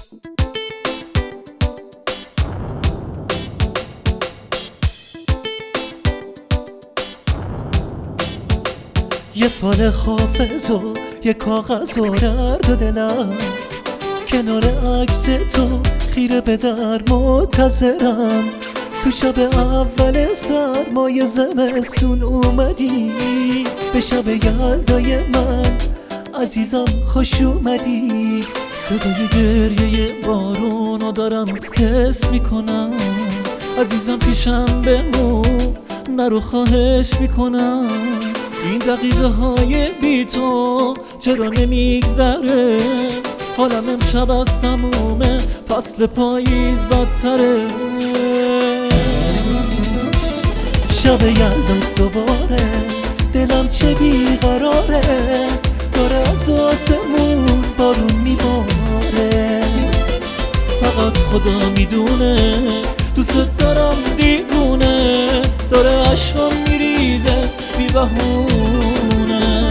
یه فال حافظ و یه کاغذ و درد دلم، کنار عکس تو خیره به در منتظرم. تو شب اول سرمای زمستون اومدی، به شب یلدای من عزیزم خوش اومدی. صدای گریه بارونو دارم حس میکنم، عزیزم پیشم بمون نرو خواهش میکنم. این دقیقه های بی تو چرا نمیگذره، حالم امشب از تموم فصل پاییز بدتره. شب یلدا صباره، دلم چه بیقراره، داره از آسمون بارون میباره. فقط خدا میدونه دوست دارم دیوونه، داره عشقم میریزه بی بهونه.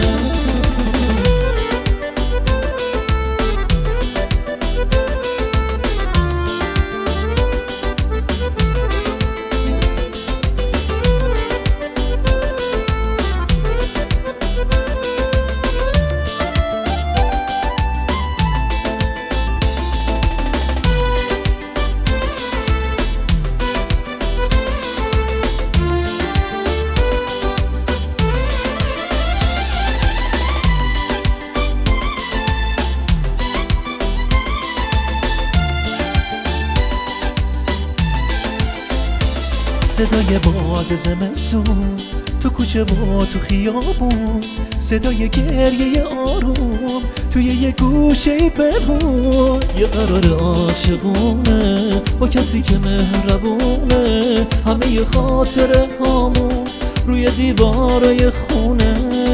صدای باد زمستون تو کوچه و تو خیابون، صدای گریه آروم توی یه گوشه بمون. یه قرار عاشقونه با کسی که مهربونه، همه خاطره هامون روی دیوارای خونه.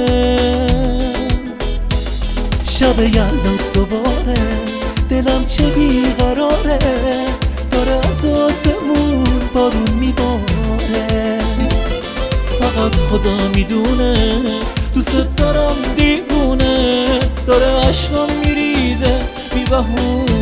شب یلدا صباره، دلم چه بیقراره، داره از آسمون بارون میباره. فقط خدا میدونه دوست دارم دیوونه، داره عشقم میریزه بی بهونه.